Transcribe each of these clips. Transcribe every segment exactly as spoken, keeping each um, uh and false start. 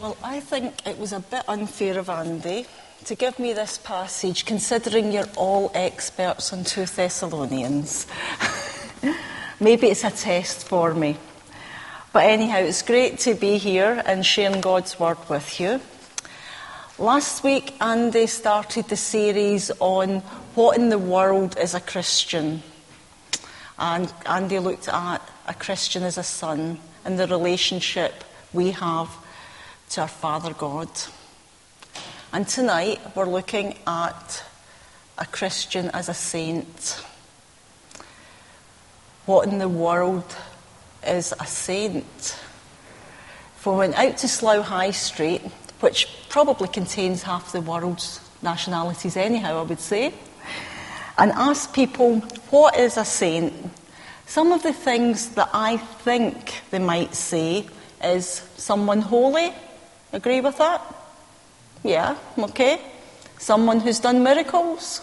Well, I think it was a bit unfair of Andy to give me this passage, considering you're all experts on two Thessalonians. Maybe it's a test for me. But anyhow, it's great to be here and sharing God's word with you. Last week, Andy started the series on what in the world is a Christian. And Andy looked at a Christian as a son and the relationship we have to our Father God. And tonight we're looking at a Christian as a saint. What in the world is a saint? If we went out to Slough High Street, which probably contains half the world's nationalities anyhow, I would say, and asked people, what is a saint? Some of the things that I think they might say is someone holy. Agree with that? Yeah, okay. Someone who's done miracles?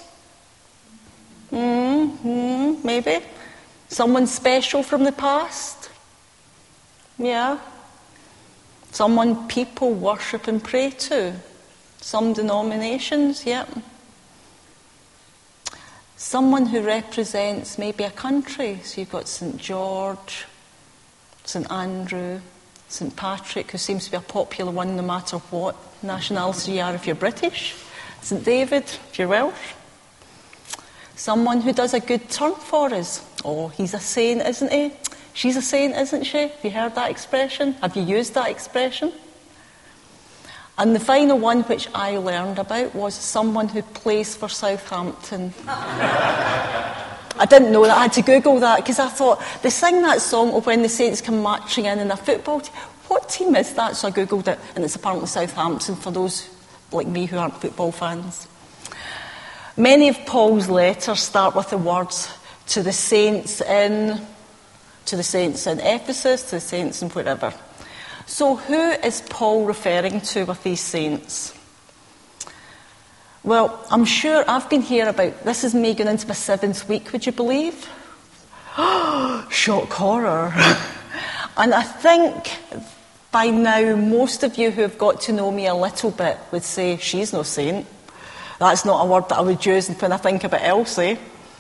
Mm-hmm, maybe. Someone special from the past? Yeah. Someone people worship and pray to? Some denominations, yeah. Someone who represents maybe a country. So you've got Saint George, Saint Andrew, Saint Patrick, who seems to be a popular one no matter what nationality you are if you're British. Saint David, if you're Welsh. Someone who does a good turn for us. Oh, he's a saint, isn't he? She's a saint, isn't she? Have you heard that expression? Have you used that expression? And the final one, which I learned about, was someone who plays for Southampton. I didn't know that. I had to Google that because I thought, they sing that song of when the Saints come marching in in a football team. What team is that? So I Googled it, and it's apparently Southampton for those like me who aren't football fans. Many of Paul's letters start with the words to the saints in, to the saints in Ephesus, to the saints in wherever. So who is Paul referring to with these saints? Well, I'm sure I've been here about, this is me going into my seventh week, would you believe? Shock horror. And I think by now most of you who have got to know me a little bit would say, she's no saint. That's not a word that I would use when I think about Elsie.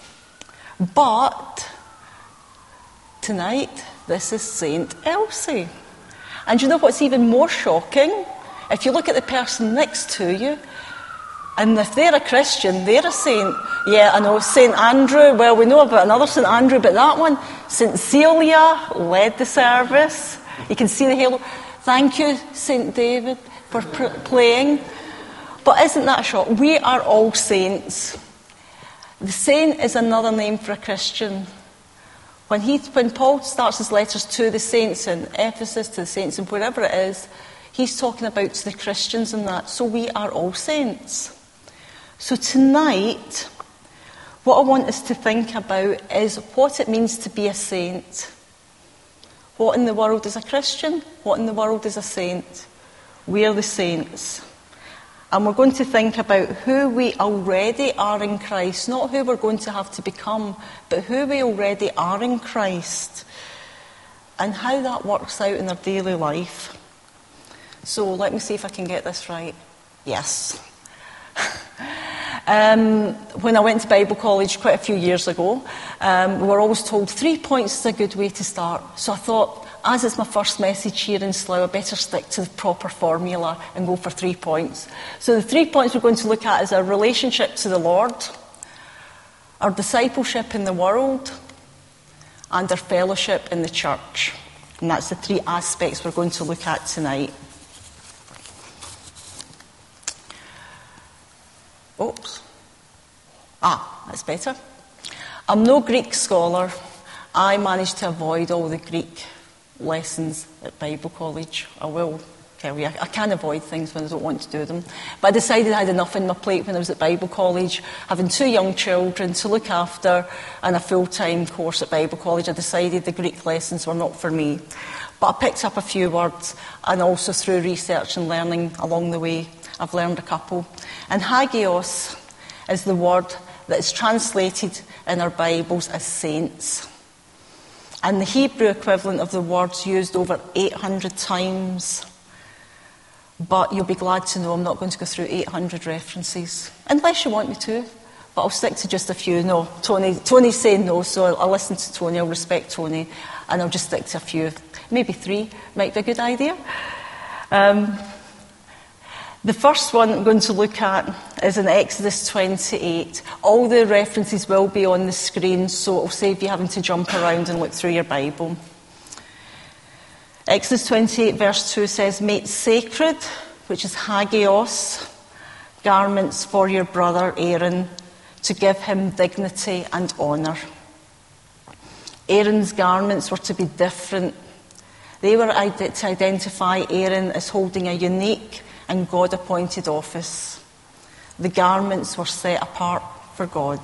But tonight, this is Saint Elsie. And you know what's even more shocking? If you look at the person next to you, and if they're a Christian, they're a saint. Yeah, I know, Saint Andrew, well, we know about another Saint Andrew, but that one, Saint Celia, led the service. You can see the halo. Thank you, Saint David, for pr- playing. But isn't that a shock? We are all saints. The saint is another name for a Christian. When he, when Paul starts his letters to the saints in Ephesus, to the saints in wherever it is, he's talking about to the Christians and that. So we are all saints. So tonight, what I want us to think about is what it means to be a saint. What in the world is a Christian? What in the world is a saint? We are the saints. And we're going to think about who we already are in Christ, not who we're going to have to become, but who we already are in Christ, and how that works out in our daily life. So let me see if I can get this right. Yes. um, when I went to Bible college quite a few years ago, um, we were always told three points is a good way to start. So I thought, as it's my first message here in Slough, I better stick to the proper formula and go for three points. So the three points we're going to look at is our relationship to the Lord, our discipleship in the world, and our fellowship in the church. And that's the three aspects we're going to look at tonight. Oops. Ah, that's better. I'm no Greek scholar. I managed to avoid all the Greek lessons at Bible college. I will tell you, I, I can avoid things when I don't want to do them. But I decided I had enough on my plate when I was at Bible college, having two young children to look after and a full-time course at Bible college. I decided the Greek lessons were not for me. But I picked up a few words, and also through research and learning along the way, I've learned a couple. And hagios is the word that is translated in our Bibles as saints. And the Hebrew equivalent of the word's used over eight hundred times. But you'll be glad to know I'm not going to go through eight hundred references, unless you want me to. But I'll stick to just a few. No, Tony, Tony's saying no, so I'll, I'll listen to Tony, I'll respect Tony, and I'll just stick to a few. Maybe three might be a good idea. Um, the first one I'm going to look at is in Exodus twenty-eight. All the references will be on the screen, so it'll save you having to jump around and look through your Bible. Exodus twenty-eight verse two says, "Make sacred," which is hagios, "garments for your brother Aaron, to give him dignity and honour." Aaron's garments were to be different. They were to identify Aaron as holding a unique and God-appointed office. The garments were set apart for God.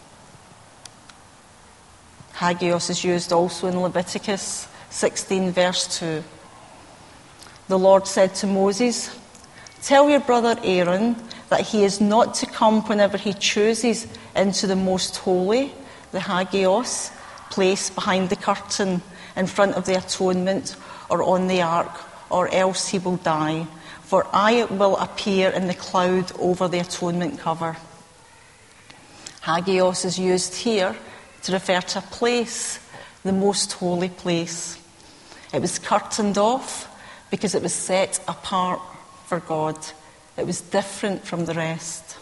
Hagios is used also in Leviticus sixteen verse two. The Lord said to Moses, "Tell your brother Aaron that he is not to come whenever he chooses into the most holy," the hagios, place behind the curtain in front of the atonement or on the ark, or else he will die. For I will appear in the cloud over the atonement cover. Hagios is used here to refer to a place, the most holy place. It was curtained off because it was set apart for God. It was different from the rest.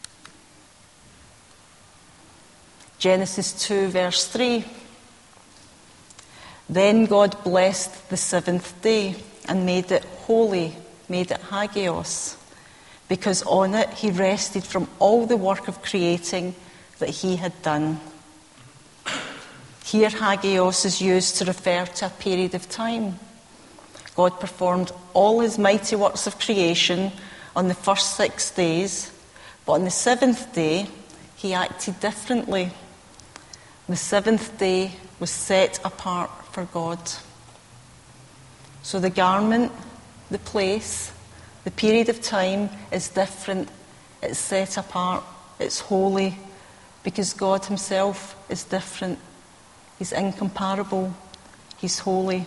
Genesis two verse three. "Then God blessed the seventh day and made it holy," made it hagios, "because on it he rested from all the work of creating that he had done." Here hagios is used to refer to a period of time. God performed all his mighty works of creation on the first six days, but on the seventh day he acted differently. The seventh day was set apart for God. So the garment, the place, the period of time is different. It's set apart. It's holy because God himself is different. He's incomparable. He's holy.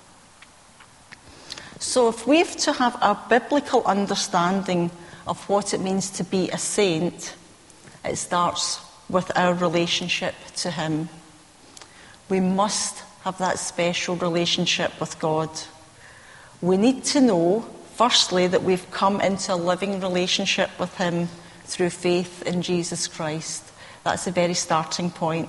So if we've to have a biblical understanding of what it means to be a saint, it starts with our relationship to him. We must have that special relationship with God. We need to know, firstly, that we've come into a living relationship with him through faith in Jesus Christ. That's the very starting point.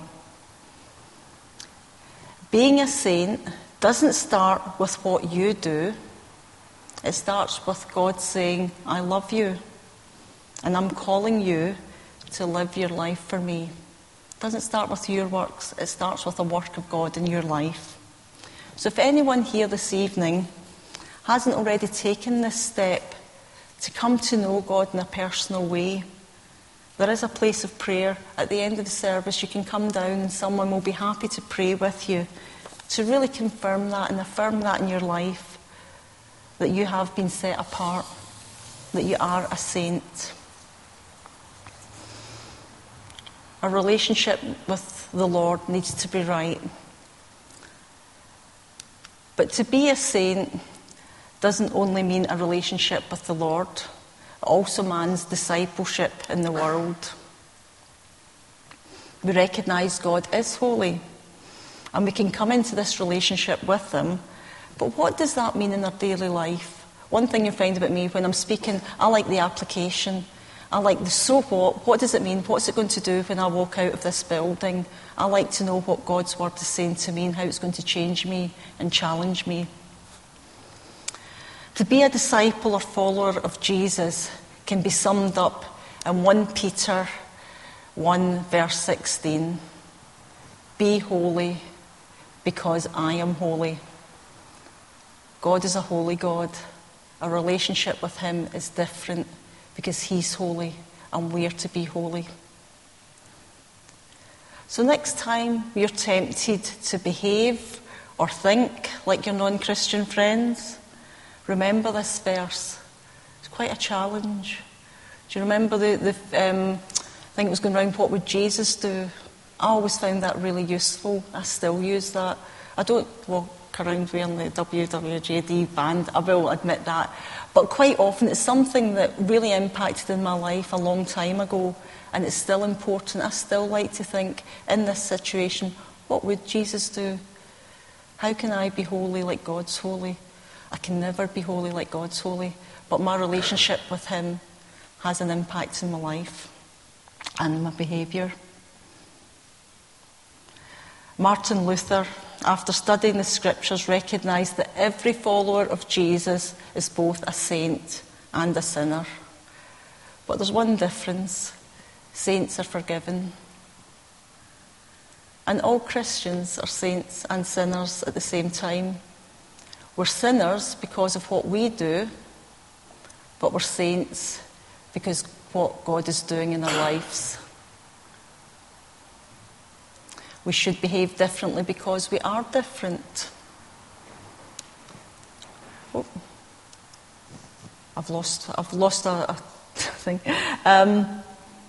Being a saint doesn't start with what you do. It starts with God saying, "I love you, and I'm calling you to live your life for me." It doesn't start with your works. It starts with the work of God in your life. So if anyone here this evening hasn't already taken this step to come to know God in a personal way, there is a place of prayer. At the end of the service, you can come down and someone will be happy to pray with you to really confirm that and affirm that in your life, that you have been set apart, that you are a saint. Our relationship with the Lord needs to be right. But to be a saint doesn't only mean a relationship with the Lord. It also means discipleship in the world. We recognise God is holy, and we can come into this relationship with him. But what does that mean in our daily life? One thing you find about me when I'm speaking, I like the application. I like the so what. What does it mean? What's it going to do when I walk out of this building? I like to know what God's word is saying to me and how it's going to change me and challenge me. To be a disciple or follower of Jesus can be summed up in First Peter one verse sixteen. "Be holy because I am holy." God is a holy God. Our relationship with him is different because he's holy and we're to be holy. So next time you're tempted to behave or think like your non-Christian friends, remember this verse. It's quite a challenge. Do you remember the, the um, thing that was going around, what would Jesus do? I always found that really useful. I still use that. I don't, well, walk around wearing the W W J D band, I will admit that. But quite often it's something that really impacted in my life a long time ago, and it's still important. I still like to think, in this situation, what would Jesus do? How can I be holy like God's holy? I can never be holy like God's holy, but my relationship with him has an impact in my life and my behaviour. Martin Luther, after studying the scriptures, recognised that every follower of Jesus is both a saint and a sinner. But there's one difference. Saints are forgiven. And all Christians are saints and sinners at the same time. We're sinners because of what we do, but we're saints because of what God is doing in our lives. We should behave differently because we are different. Oh, I've lost. I've lost a, a thing. Um,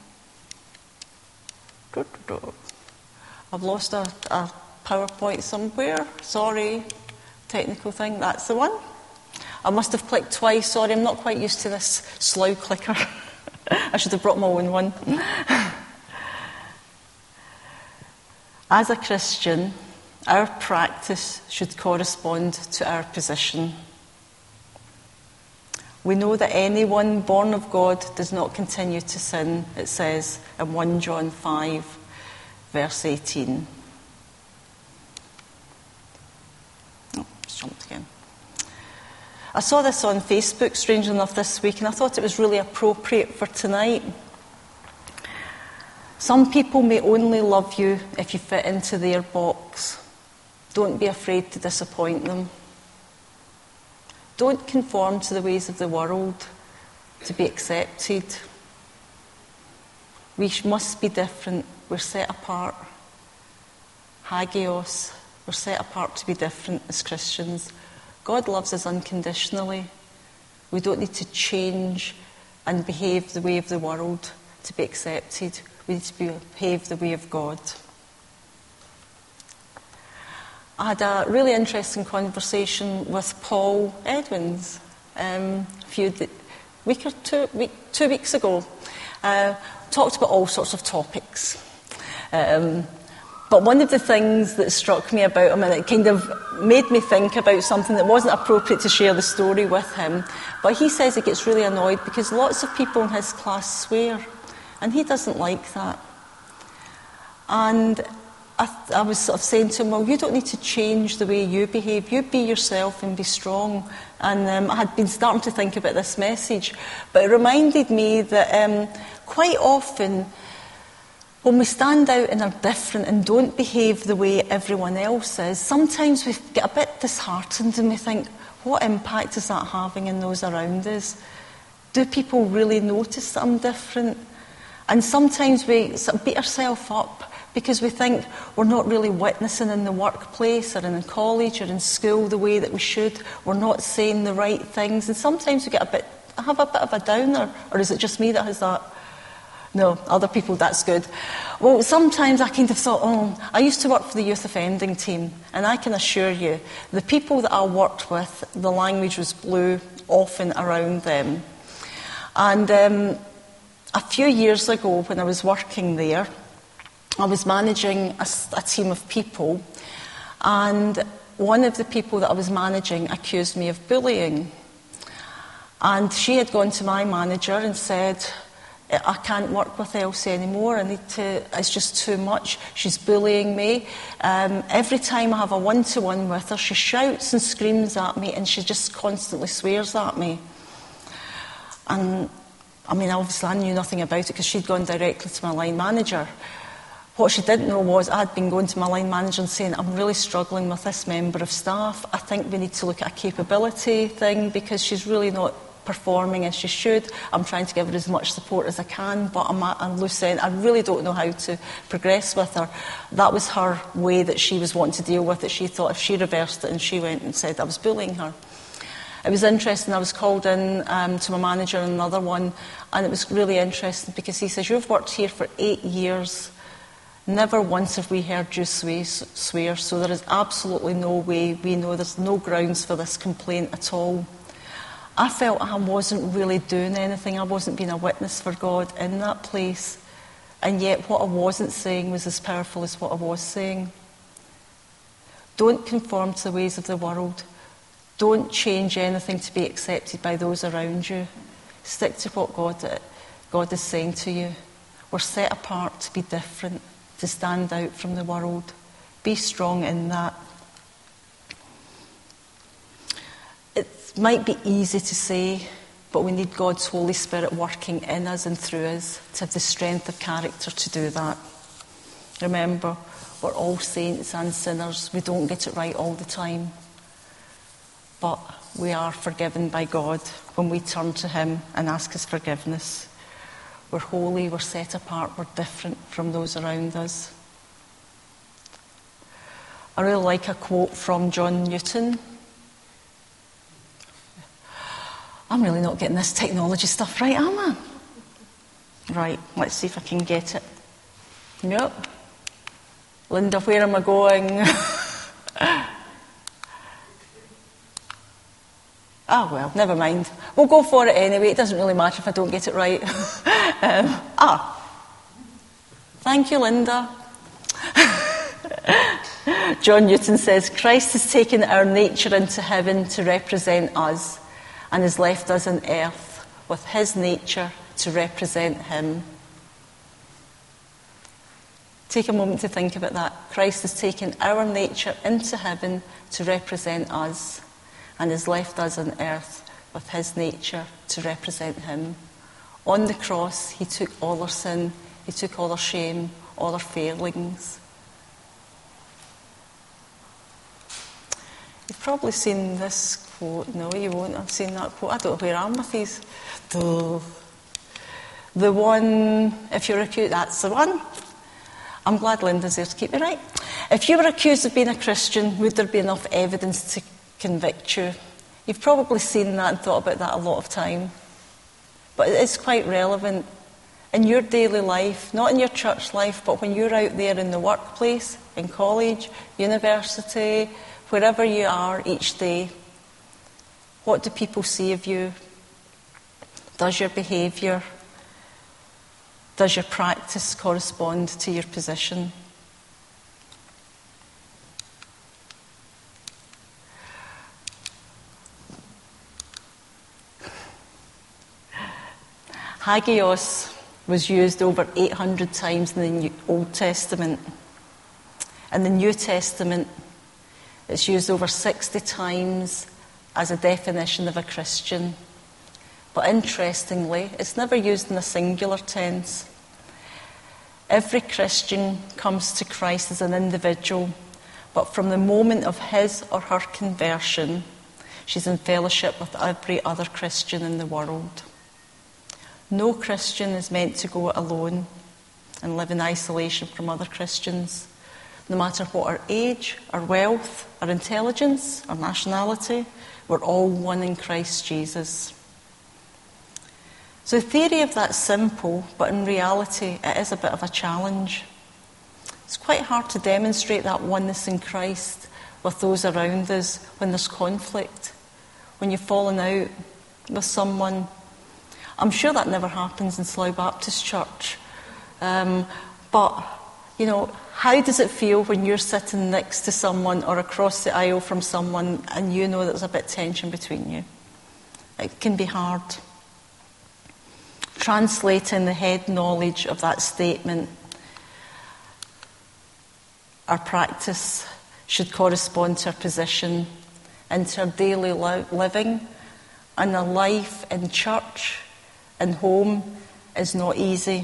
I've lost a, a PowerPoint somewhere. Sorry, technical thing. That's the one. I must have clicked twice. Sorry, I'm not quite used to this slough clicker. I should have brought my own one. As a Christian, our practice should correspond to our position. We know that anyone born of God does not continue to sin, it says in First John five, verse eighteen. Oh, it's jumped again. I saw this on Facebook, strangely enough, this week, and I thought it was really appropriate for tonight. Some people may only love you if you fit into their box. Don't be afraid to disappoint them. Don't conform to the ways of the world to be accepted. We must be different. We're set apart. Hagios. We're set apart to be different as Christians. God loves us unconditionally. We don't need to change and behave the way of the world to be accepted. We need to behave the way of God. I had a really interesting conversation with Paul Edwins um, a few th- week or two, week, two weeks ago. Uh, talked about all sorts of topics. Um, but one of the things that struck me about him, and it kind of made me think about something that wasn't appropriate to share the story with him, but he says he gets really annoyed because lots of people in his class swear. And he doesn't like that. And I, I was sort of saying to him, well, you don't need to change the way you behave. You be yourself and be strong. And um, I had been starting to think about this message. But it reminded me that um, quite often, when we stand out and are different and don't behave the way everyone else is, sometimes we get a bit disheartened and we think, what impact is that having in those around us? Do people really notice that I'm different? And sometimes we sort of beat ourselves up because we think we're not really witnessing in the workplace or in college or in school the way that we should. We're not saying the right things. And sometimes we get a bit, have a bit of a downer. Or is it just me that has that? No, other people, that's good. Well, sometimes I kind of thought, oh, I used to work for the youth offending team. And I can assure you, the people that I worked with, the language was blue often around them. And um, a few years ago, when I was working there, I was managing a, a team of people, and one of the people that I was managing accused me of bullying. And she had gone to my manager and said, I can't work with Elsie anymore, I need to, it's just too much, she's bullying me. Um, every time I have a one-to-one with her, she shouts and screams at me, and she just constantly swears at me. And I mean, obviously I knew nothing about it because she'd gone directly to my line manager. What she didn't know was I'd been going to my line manager and saying, I'm really struggling with this member of staff. I think we need to look at a capability thing because she's really not performing as she should. I'm trying to give her as much support as I can, but I'm at a loose end. I really don't know how to progress with her. That was her way that she was wanting to deal with it. She thought if she reversed it and she went and said I was bullying her. It was interesting. I was called in um, to my manager on another one, and it was really interesting because he says, you've worked here for eight years. Never once have we heard you swear, so there is absolutely no way we know there's no grounds for this complaint at all. I felt I wasn't really doing anything. I wasn't being a witness for God in that place. And yet what I wasn't saying was as powerful as what I was saying. Don't conform to the ways of the world. Don't change anything to be accepted by those around you. Stick to what God, God is saying to you. We're set apart to be different, to stand out from the world. Be strong in that. It might be easy to say, but we need God's Holy Spirit working in us and through us to have the strength of character to do that. Remember, we're all saints and sinners. We don't get it right all the time. But we are forgiven by God when we turn to him and ask his forgiveness. We're holy, we're set apart, we're different from those around us. I really like a quote from John Newton. I'm really not getting this technology stuff right, am I? Right, let's see if I can get it. Yep. Linda, where am I going? Ah, well, never mind. We'll go for it anyway. It doesn't really matter if I don't get it right. um, ah. Thank you, Linda. John Newton says, Christ has taken our nature into heaven to represent us and has left us on earth with his nature to represent him. Take a moment to think about that. Christ has taken our nature into heaven to represent us and has left us on earth with his nature to represent him. On the cross, he took all our sin, he took all our shame, all our failings. You've probably seen this quote. No, you won't have seen that quote. I don't know where I'm with these. Duh. The one, if you're accused, that's the one. I'm glad Linda's there to keep me right. If you were accused of being a Christian, would there be enough evidence to convict you? You've probably seen that and thought about that a lot of time. But it is quite relevant in your daily life, not in your church life, but when you're out there in the workplace, in college, university, wherever you are each day. What do people see of you? Does your behaviour, does your practice correspond to your position? Hagios was used over eight hundred times in the Old Testament. In the New Testament, it's used over sixty times as a definition of a Christian. But interestingly, it's never used in a singular tense. Every Christian comes to Christ as an individual, but from the moment of his or her conversion, she's in fellowship with every other Christian in the world. No Christian is meant to go it alone and live in isolation from other Christians. No matter what our age, our wealth, our intelligence, our nationality, we're all one in Christ Jesus. So the theory of that's simple, but in reality it is a bit of a challenge. It's quite hard to demonstrate that oneness in Christ with those around us when there's conflict, when you've fallen out with someone. I'm sure that never happens in Slough Baptist Church. Um, but, you know, how does it feel when you're sitting next to someone or across the aisle from someone and you know there's a bit of tension between you? It can be hard. Translating the head knowledge of that statement, our practice should correspond to our position into our daily li- living, and a life in church and home is not easy.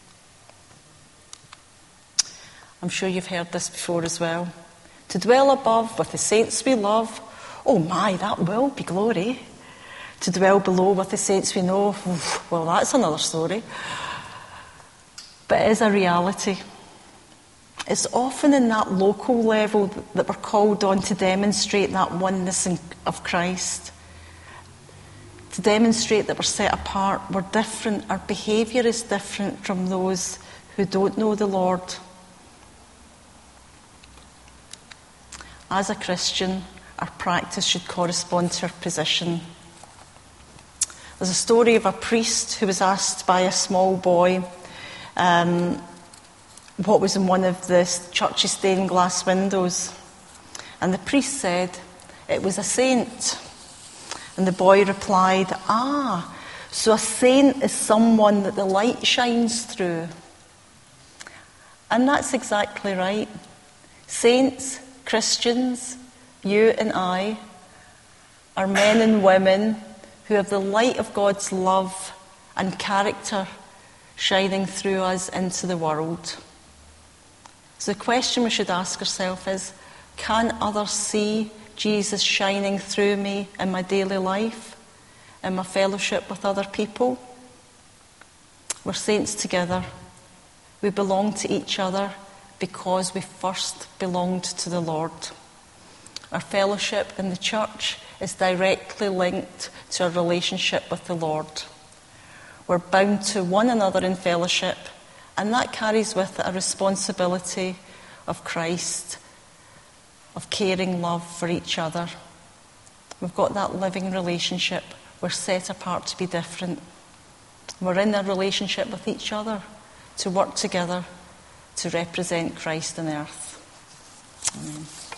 I'm sure you've heard this before as well. To dwell above with the saints we love, oh my, that will be glory. To dwell below with the saints we know, well, that's another story. But it is a reality. It's often in that local level that we're called on to demonstrate that oneness of Christ. To demonstrate that we're set apart, we're different, our behaviour is different from those who don't know the Lord. as a Christian, our practice should correspond to our position. There's a story of a priest who was asked by a small boy um, what was in one of the church's stained glass windows. And the priest said, it was a saint. And the boy replied, ah, so a saint is someone that the light shines through. And that's exactly right. Saints, Christians, you and I, are men and women who have the light of God's love and character shining through us into the world. So the question we should ask ourselves is, can others see Jesus shining through me in my daily life, in my fellowship with other people? We're saints together. We belong to each other because we first belonged to the Lord. Our fellowship in the church is directly linked to our relationship with the Lord. We're bound to one another in fellowship, and that carries with it a responsibility of Christ, of caring love for each other. We've got that living relationship. We're set apart to be different. We're in a relationship with each other to work together to represent Christ on earth. Amen.